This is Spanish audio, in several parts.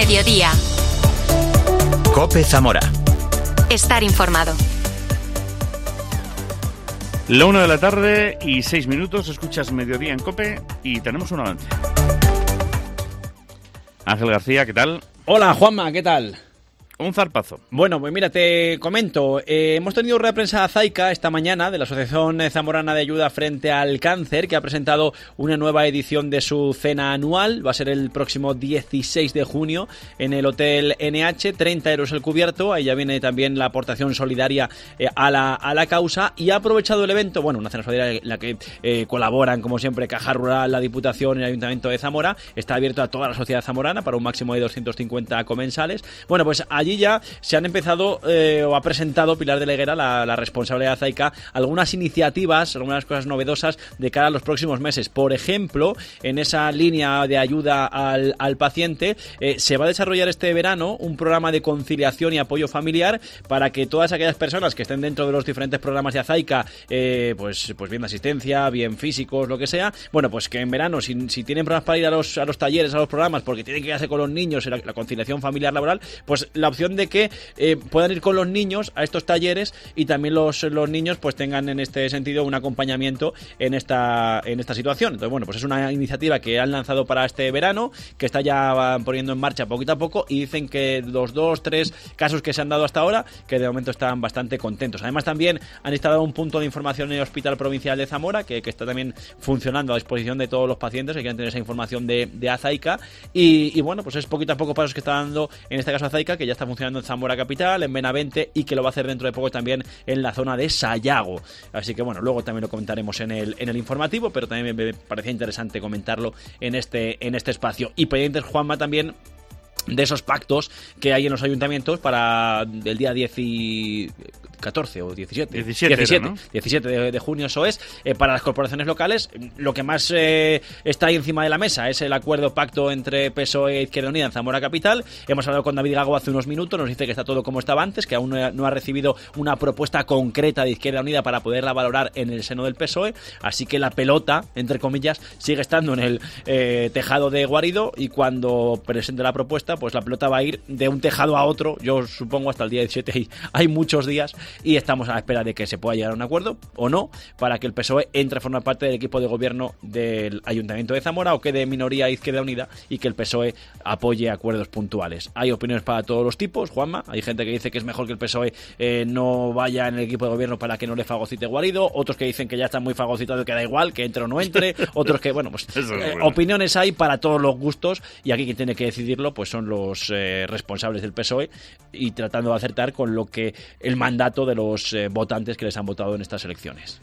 Mediodía. COPE Zamora. Estar informado. La 1:06 PM, escuchas Mediodía en COPE y tenemos un avance. Ángel García, ¿qué tal? Hola, Juanma, ¿qué tal? Un zarpazo. Bueno, pues mira, te comento. Hemos tenido rueda de prensa Azaica esta mañana de la Asociación Zamorana de Ayuda Frente al Cáncer, que ha presentado una nueva edición de su cena anual. Va a ser el próximo 16 de junio en el Hotel NH, 30 euros el cubierto. Ahí ya viene también la aportación solidaria a la causa. Y ha aprovechado el evento, bueno, una cena solidaria en la que colaboran, como siempre, Caja Rural, la Diputación y el Ayuntamiento de Zamora. Está abierto a toda la sociedad zamorana para un máximo de 250 comensales. Bueno, pues allí ya se han empezado o ha presentado Pilar de la Higuera, la responsable de Azaica, algunas iniciativas, algunas cosas novedosas de cara a los próximos meses. Por ejemplo, en esa línea de ayuda al paciente, se va a desarrollar este verano un programa de conciliación y apoyo familiar para que todas aquellas personas que estén dentro de los diferentes programas de Azaica, pues bien de asistencia, bien físicos, lo que sea, bueno, pues que en verano, si tienen problemas para ir a los talleres, a los programas, porque tienen que quedarse con los niños, la conciliación familiar laboral, pues la opción de que puedan ir con los niños a estos talleres y también los niños pues tengan en este sentido un acompañamiento en esta situación. Entonces, bueno, pues es una iniciativa que han lanzado para este verano, que está ya poniendo en marcha poquito a poco, y dicen que los 2-3 casos que se han dado hasta ahora, que de momento están bastante contentos. Además, también han instalado un punto de información en el Hospital Provincial de Zamora, que está también funcionando a disposición de todos los pacientes que quieran tener esa información de Azaica. Y bueno, pues es poquito a poco pasos que está dando, en este caso Azaica, que ya está funcionando en Zamora Capital, en Benavente, y que lo va a hacer dentro de poco también en la zona de Sayago. Así que bueno, luego también lo comentaremos en el informativo, pero también me parecía interesante comentarlo en este espacio. Y pendientes, Juanma, también de esos pactos que hay en los ayuntamientos para el día 14 o 17 de junio, eso es, para las corporaciones locales. Lo que más está ahí encima de la mesa es el acuerdo pacto entre PSOE e Izquierda Unida en Zamora Capital. Hemos hablado con David Gago hace unos minutos, nos dice que está todo como estaba antes, que aún no ha recibido una propuesta concreta de Izquierda Unida para poderla valorar en el seno del PSOE, así que la pelota, entre comillas, sigue estando en el tejado de Guarido, y cuando presente la propuesta, pues la pelota va a ir de un tejado a otro, yo supongo hasta el día 17, hay muchos días, y estamos a la espera de que se pueda llegar a un acuerdo o no para que el PSOE entre a formar parte del equipo de gobierno del Ayuntamiento de Zamora, o quede minoría Izquierda Unida y que el PSOE apoye acuerdos puntuales. Hay opiniones para todos los tipos, Juanma. Hay gente que dice que es mejor que el PSOE no vaya en el equipo de gobierno para que no le fagocite Guarido, otros que dicen que ya está muy fagocitado y que da igual, que entre o no entre, otros que, bueno, pues opiniones hay para todos los gustos, y aquí quien tiene que decidirlo pues son los responsables del PSOE, y tratando de acertar con lo que el mandato de los votantes que les han votado en estas elecciones.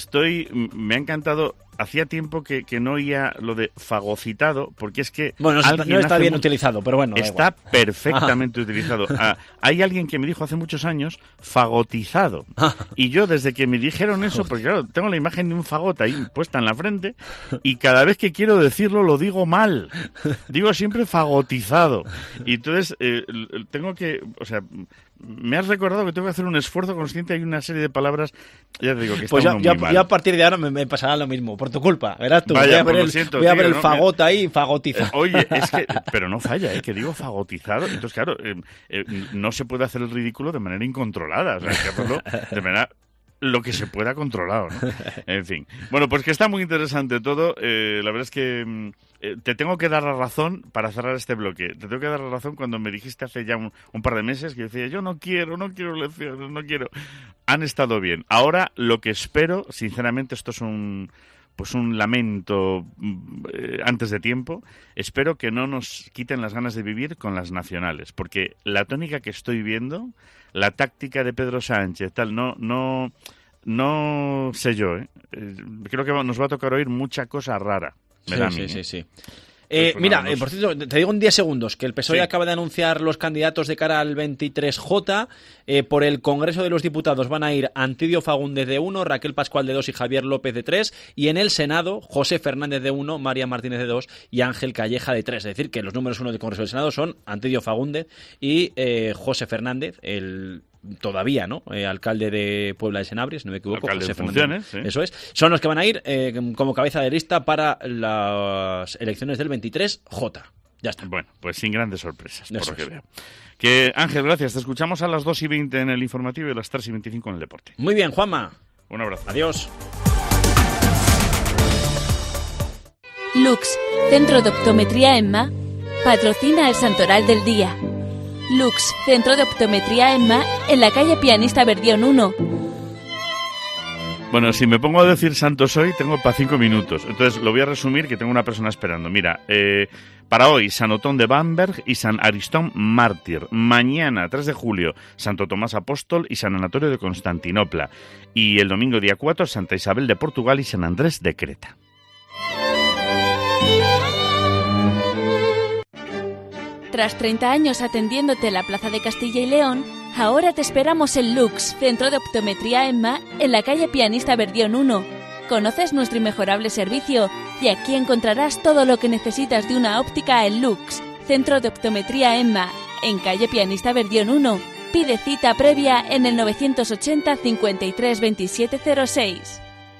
Me ha encantado. Hacía tiempo que no oía lo de fagocitado, porque es que... Bueno, no está bien utilizado, pero bueno. Está perfectamente utilizado. Hay alguien que me dijo hace muchos años fagotizado. Y yo, desde que me dijeron eso, porque claro, tengo la imagen de un fagot ahí puesta en la frente, y cada vez que quiero decirlo lo digo mal. Digo siempre fagotizado. Y entonces tengo que... O sea, me has recordado que tengo que hacer un esfuerzo consciente. Hay una serie de palabras, ya te digo, que está muy mal. Ya a partir de ahora me pasará lo mismo. Por tu culpa, verás tú. Vaya, voy a ver el fagot ahí, fagotizado. Oye, es que... Pero no falla, que digo fagotizado. Entonces, claro, no se puede hacer el ridículo de manera incontrolada. O sea, hay que hacerlo de manera... lo que se pueda controlar, ¿no? En fin. Bueno, pues que está muy interesante todo. La verdad es que te tengo que dar la razón para cerrar este bloque. Te tengo que dar la razón cuando me dijiste hace ya un par de meses que decía, yo no quiero lecciones, no quiero. Han estado bien. Ahora lo que espero, sinceramente, esto es un lamento antes de tiempo. Espero que no nos quiten las ganas de vivir con las nacionales, porque la tónica que estoy viendo, la táctica de Pedro Sánchez, tal, no sé yo, creo que nos va a tocar oír mucha cosa rara. Sí. Mira, por cierto, te digo en 10 segundos que el PSOE acaba de anunciar los candidatos de cara al 23J. Por el Congreso de los Diputados van a ir Antidio Fagúndez de 1, Raquel Pascual de 2 y Javier López de 3. Y en el Senado, José Fernández de 1, María Martínez de 2 y Ángel Calleja de 3. Es decir, que los números 1 del Congreso del Senado son Antidio Fagúndez y José Fernández, el todavía, ¿no? Alcalde de Puebla de Senabres, si no me equivoco. Alcalde en funciones, sí. Eso es. Son los que van a ir como cabeza de lista para las elecciones del 23J. Ya está. Bueno, pues sin grandes sorpresas, por Eso lo que es. veo. Que, Ángel, gracias. Te escuchamos a las 2:20 en el informativo y a las 3:25 en el deporte. Muy bien, Juanma. Un abrazo. Adiós. Lux, Centro de Optometría EMMA, patrocina el Santoral del Día. Lux, Centro de Optometría EMMA, en la calle Pianista Verdión 1. Bueno, si me pongo a decir santo soy, tengo para 5 minutos. Entonces lo voy a resumir, que tengo una persona esperando. Mira, para hoy, San Otón de Bamberg y San Aristón Mártir. Mañana, 3 de julio, Santo Tomás Apóstol y San Anatorio de Constantinopla. Y el domingo, día 4, Santa Isabel de Portugal y San Andrés de Creta. Tras 30 años atendiéndote en la Plaza de Castilla y León, ahora te esperamos en Lux, Centro de Optometría EMMA, en la calle Pianista Verdión 1. Conoces nuestro inmejorable servicio y aquí encontrarás todo lo que necesitas de una óptica en Lux, Centro de Optometría EMMA, en calle Pianista Verdión 1. Pide cita previa en el 980 53 27 06.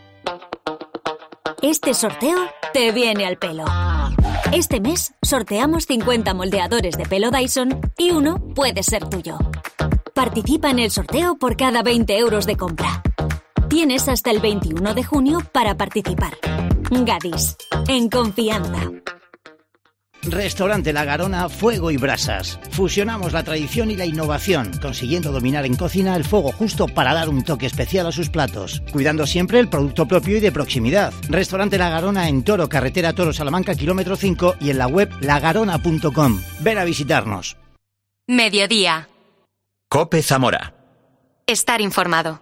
Este sorteo te viene al pelo. Este mes sorteamos 50 moldeadores de pelo Dyson y uno puede ser tuyo. Participa en el sorteo por cada 20 euros de compra. Tienes hasta el 21 de junio para participar. Gadis, en confianza. Restaurante La Garona, Fuego y Brasas. Fusionamos la tradición y la innovación, consiguiendo dominar en cocina el fuego justo para dar un toque especial a sus platos, cuidando siempre el producto propio y de proximidad. Restaurante La Garona en Toro, carretera Toro Salamanca, kilómetro 5 y en la web lagarona.com. Ven a visitarnos. Mediodía. COPE Zamora. Estar informado.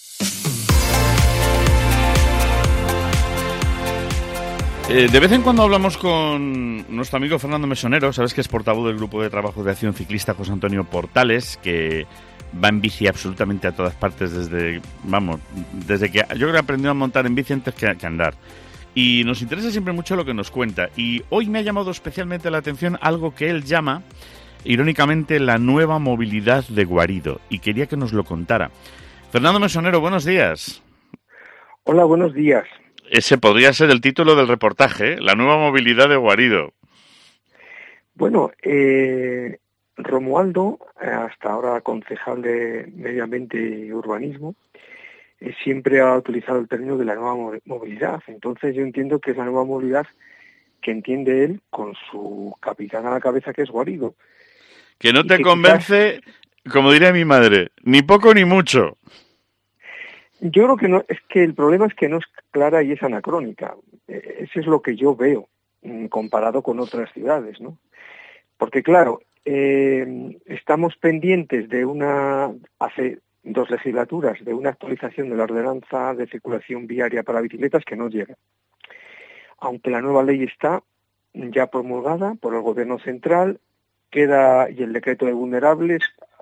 De vez en cuando hablamos con nuestro amigo Fernando Mesonero, sabes que es portavoz del grupo de trabajo de acción ciclista José Antonio Portales, que va en bici absolutamente a todas partes desde que yo creo que aprendió a montar en bici antes que andar. Y nos interesa siempre mucho lo que nos cuenta. Y hoy me ha llamado especialmente la atención algo que él llama, irónicamente, la nueva movilidad de Guarido. Y quería que nos lo contara. Fernando Mesonero, buenos días. Hola, buenos días. Ese podría ser el título del reportaje, ¿eh? La nueva movilidad de Guarido. Bueno, Romualdo, hasta ahora concejal de Medio Ambiente y Urbanismo, siempre ha utilizado el término de la nueva movilidad. Entonces yo entiendo que es la nueva movilidad que entiende él con su capitán a la cabeza, que es Guarido. Que no te convence, como diría mi madre, ni poco ni mucho. Yo creo que no, es que el problema es que no es clara y es anacrónica. Eso es lo que yo veo comparado con otras ciudades, ¿no? Porque claro, estamos pendientes de hace 2 legislaturas, de una actualización de la ordenanza de circulación viaria para bicicletas que no llega. Aunque la nueva ley está ya promulgada por el Gobierno central, y el decreto de vulnerables,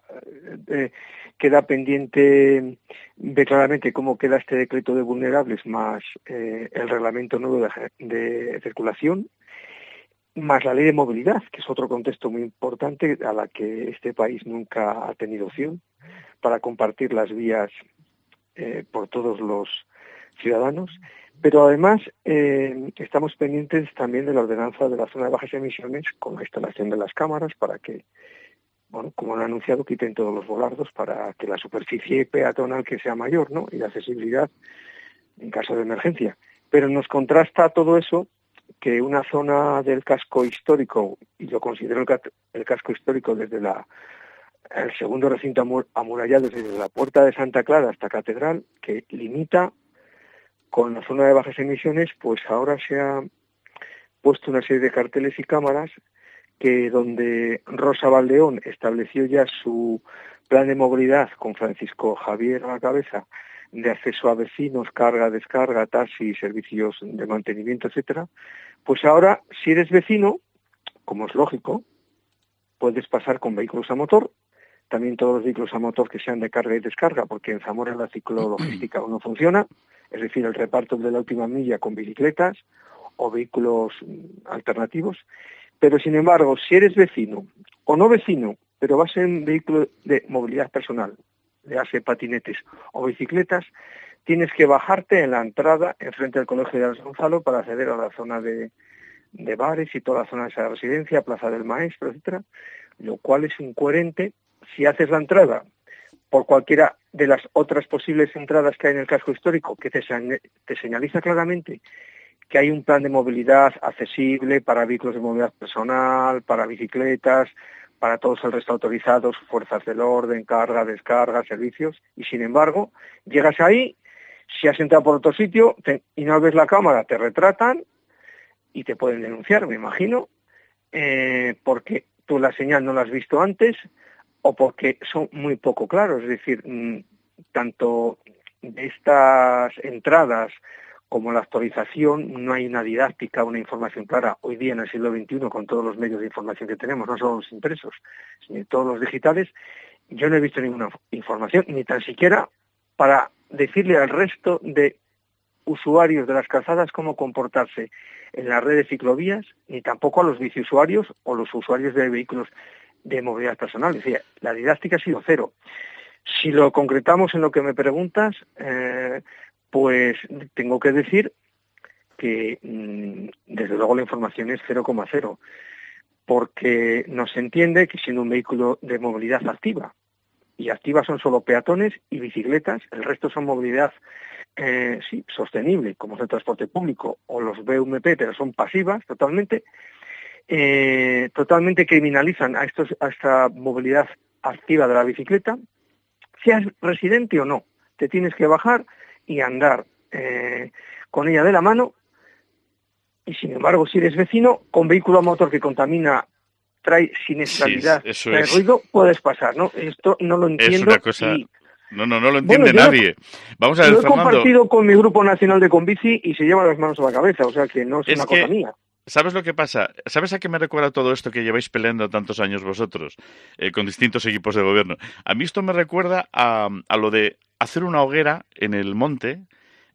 queda pendiente ver claramente cómo queda este decreto de vulnerables más el reglamento nuevo de circulación, más la ley de movilidad, que es otro contexto muy importante a la que este país nunca ha tenido opción para compartir las vías por todos los ciudadanos. Pero además estamos pendientes también de la ordenanza de la zona de bajas emisiones con la instalación de las cámaras para que, bueno, como han anunciado, quiten todos los volardos para que la superficie peatonal que sea mayor, ¿no? Y la accesibilidad en caso de emergencia. Pero nos contrasta todo eso que una zona del casco histórico, y yo considero el casco histórico desde el segundo recinto amurallado, desde la Puerta de Santa Clara hasta Catedral, que limita con la zona de bajas emisiones, pues ahora se ha puesto una serie de carteles y cámaras que donde Rosa Valdeón estableció ya su plan de movilidad con Francisco Javier a la cabeza, de acceso a vecinos, carga, descarga, taxi, servicios de mantenimiento, etcétera, pues ahora, si eres vecino, como es lógico, puedes pasar con vehículos a motor, también todos los vehículos a motor que sean de carga y descarga, porque en Zamora la ciclologística aún no funciona, es decir, el reparto de la última milla con bicicletas o vehículos alternativos. Pero, sin embargo, si eres vecino o no vecino, pero vas en vehículo de movilidad personal, le hace patinetes o bicicletas, tienes que bajarte en la entrada enfrente del Colegio de Gonzalo para acceder a la zona de de bares y toda la zona de esa residencia, Plaza del Maestro, etcétera, lo cual es incoherente si haces la entrada por cualquiera de las otras posibles entradas que hay en el casco histórico, que te señaliza claramente que hay un plan de movilidad accesible para vehículos de movilidad personal, para bicicletas, para todos el resto autorizados, fuerzas del orden, carga, descarga, servicios, y sin embargo, llegas ahí, si has entrado por otro sitio y no ves la cámara, te retratan y te pueden denunciar, me imagino, porque tú la señal no la has visto antes o porque son muy poco claros. Es decir, tanto de estas entradas como la actualización, no hay una didáctica, una información clara. Hoy día en el siglo XXI, con todos los medios de información que tenemos, no solo los impresos, sino todos los digitales, yo no he visto ninguna información, ni tan siquiera para decirle al resto de usuarios de las calzadas cómo comportarse en la red de ciclovías, ni tampoco a los biciusuarios o los usuarios de vehículos de movilidad personal. Es decir, la didáctica ha sido cero. Si lo concretamos en lo que me preguntas, pues tengo que decir que desde luego la información es 0,0, porque no se entiende que siendo un vehículo de movilidad activa, y activas son solo peatones y bicicletas, el resto son movilidad sostenible, como es el transporte público o los BMP, pero son pasivas totalmente, totalmente criminalizan a esta movilidad activa de la bicicleta, seas residente o no, te tienes que bajar y andar con ella de la mano, y sin embargo, si eres vecino, con vehículo a motor que contamina, trae siniestralidad, trae ruido, puedes pasar, ¿no? Esto no lo entiendo. Es una cosa... No lo entiende nadie. Vamos a ver, lo he Fernando. compartido con mi grupo nacional de Conbici y se lleva las manos a la cabeza, o sea que no es una cosa mía. ¿Sabes lo que pasa? ¿Sabes a qué me recuerda todo esto que lleváis peleando tantos años vosotros con distintos equipos de gobierno? A mí esto me recuerda a lo de hacer una hoguera en el monte,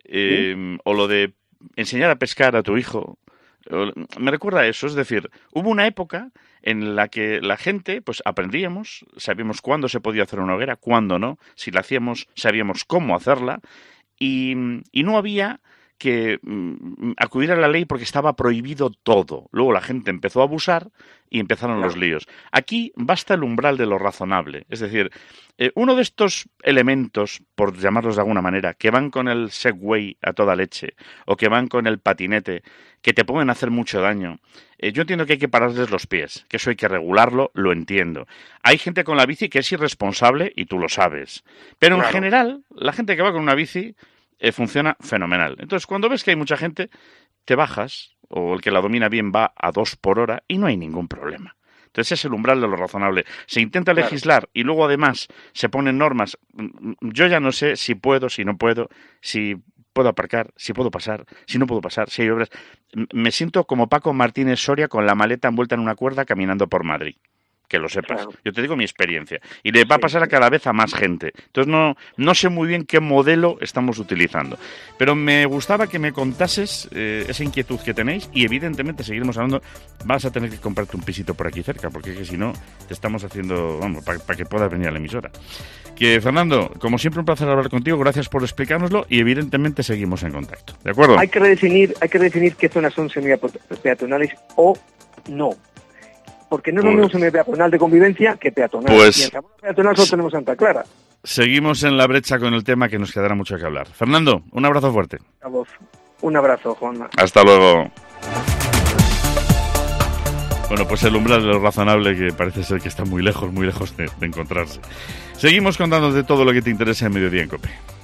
o lo de enseñar a pescar a tu hijo. Me recuerda a eso, es decir, hubo una época en la que la gente, pues aprendíamos, sabíamos cuándo se podía hacer una hoguera, cuándo no, si la hacíamos, sabíamos cómo hacerla, y no había que acudir a la ley porque estaba prohibido todo. Luego la gente empezó a abusar y empezaron los líos. Aquí basta el umbral de lo razonable. Es decir, uno de estos elementos, por llamarlos de alguna manera, que van con el Segway a toda leche o que van con el patinete, que te pueden hacer mucho daño, yo entiendo que hay que pararles los pies, que eso hay que regularlo, lo entiendo. Hay gente con la bici que es irresponsable y tú lo sabes. Pero en general, la gente que va con una bici funciona fenomenal. Entonces, cuando ves que hay mucha gente, te bajas, o el que la domina bien va a 2 por hora y no hay ningún problema. Entonces, es el umbral de lo razonable. Se intenta legislar y luego, además, se ponen normas. Yo ya no sé si puedo, si no puedo, si puedo aparcar, si puedo pasar, si no puedo pasar, si hay obras. Me siento como Paco Martínez Soria con la maleta envuelta en una cuerda caminando por Madrid. Que lo sepas. Claro. Yo te digo mi experiencia. Y le va a pasar a cada vez a más gente. Entonces no sé muy bien qué modelo estamos utilizando. Pero me gustaba que me contases esa inquietud que tenéis y evidentemente seguiremos hablando. Vas a tener que comprarte un pisito por aquí cerca porque es que si no te estamos haciendo, vamos, para que puedas venir a la emisora. Que Fernando, como siempre un placer hablar contigo. Gracias por explicárnoslo y evidentemente seguimos en contacto. ¿De acuerdo? Hay que redefinir qué zonas son semipeatonales o no. Porque no es lo mismo semipeatonal de convivencia que peatonal. Pues, y en Zamora peatonal solo tenemos Santa Clara. Seguimos en la brecha con el tema que nos quedará mucho que hablar. Fernando, un abrazo fuerte. A vos. Un abrazo, Juanma. Hasta luego. Bueno, pues el umbral de lo razonable que parece ser que está muy lejos de encontrarse. Seguimos contándote todo lo que te interesa en Mediodía en COPE.